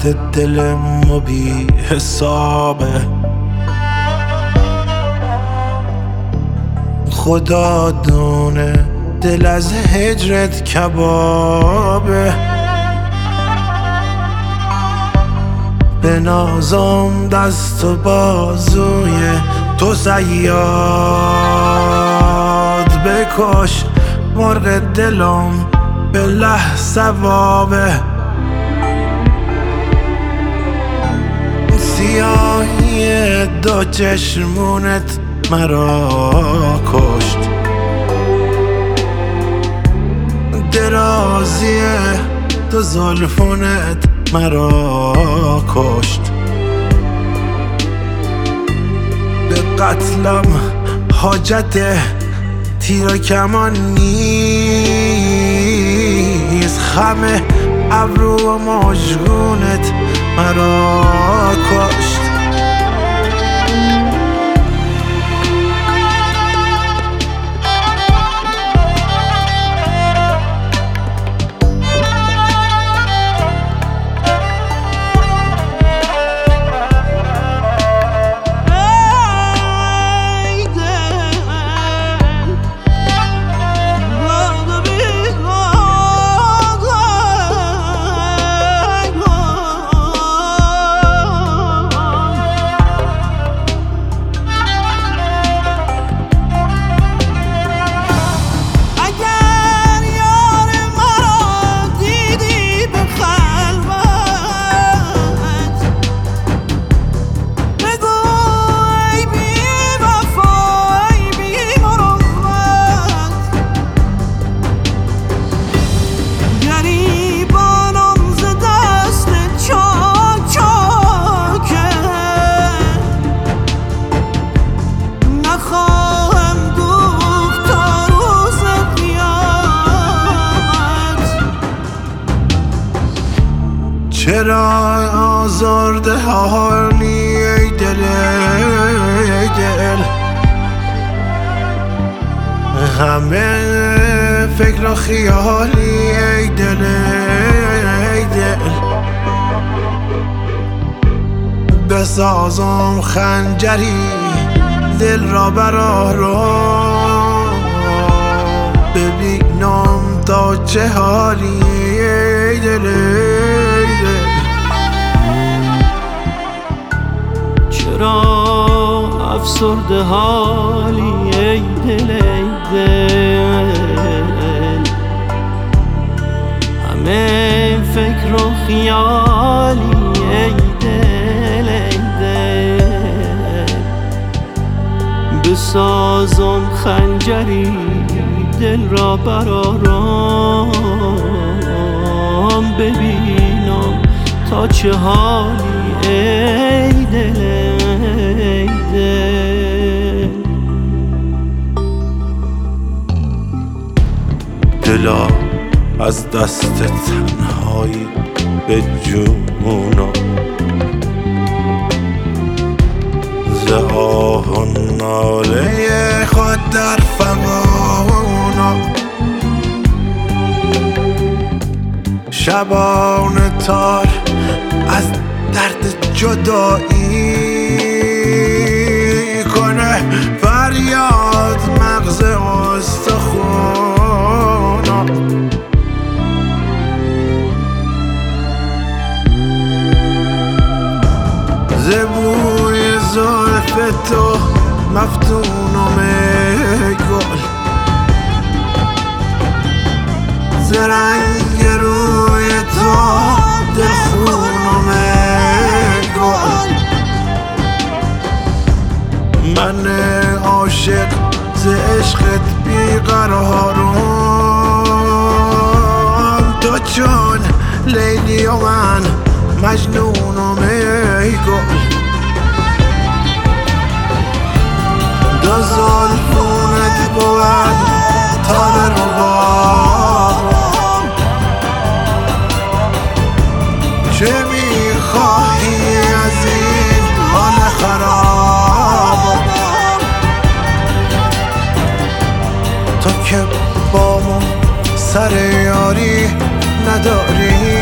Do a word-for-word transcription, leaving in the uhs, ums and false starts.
درد دل ما بی حسابه. خدا دونه دل از هجرت کبابه. به نازم دست و بازوی تو صیاد بکش، مرغ دلم به له ثوابه. سیاهی دو چشمونت مرا کشت، درازی دو زلفونت مرا کشت. به قتلم حاجت تیر و کمان نیست، خم ابرو و مژگونت مرا کشت. چرا آزرده حالی ای دل ای دل، همه فکر و خیالی ای دل ای دل. بسازم خنجری دل را بر آرام، ببینم تا چه حالی ای دل ای دل. چرا افسرده حالی ای دل ای دل، همه فکر و خیالی ای دل ای دل. بسازم خنجری دل را بر آرام، ببینم تا چه حالی ای دل ای دل. دلا از دست تنهایی به جونم، ز آه و ناله خود در فغانم. شبان تار از درد جدایی کنه فریاد مغز استخونم. ز بوی زلف تو مفتونم ای گل، ز رنگ روی تو دلخونم ای گل. من عاشق ز عشقت بیقرارم، تو چون لیلی و من مجنونم ای گل. دو زلفونت بود تاب ربابم، چه میخواهی از این حال خرابم؟ تو که با ما سر یاری نداری،